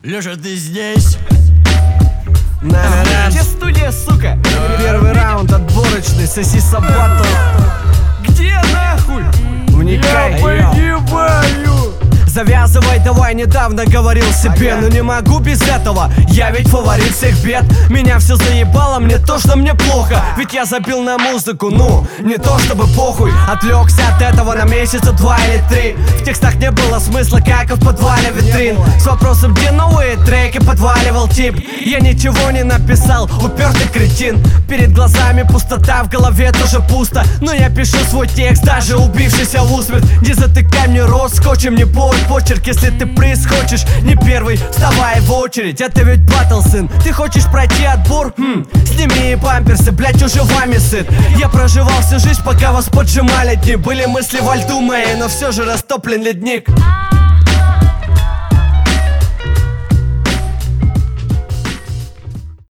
Лёша, ты здесь? Где студия, сука? Первый раунд отборочный, соси собаку. Где нахуй? Вникай. Я погибаю. Завязывай, давай, недавно говорил себе, но не могу без этого, я ведь фаворит всех бед. Меня все заебало, мне то, что мне плохо, ведь я забил на музыку, ну, не то чтобы похуй. Отвлекся от этого на месяца 2 или 3. В текстах не было смысла, как и в подвале витрин. С вопросом, где новые треки, подваливал тип. Я ничего не написал, упертый кретин. Перед глазами пустота, в голове тоже пусто, но я пишу свой текст, даже убившийся в усмерть. Не затыкай мне рот скотчем, не пой почерк, если ты приз хочешь не первый, вставай в очередь. Это ведь батл, сын. Ты хочешь пройти отбор? Сними памперсы, блять, уже вами сыт. Я проживал всю жизнь, пока вас поджимали дни. Были мысли во льду моей, но все же растоплен ледник.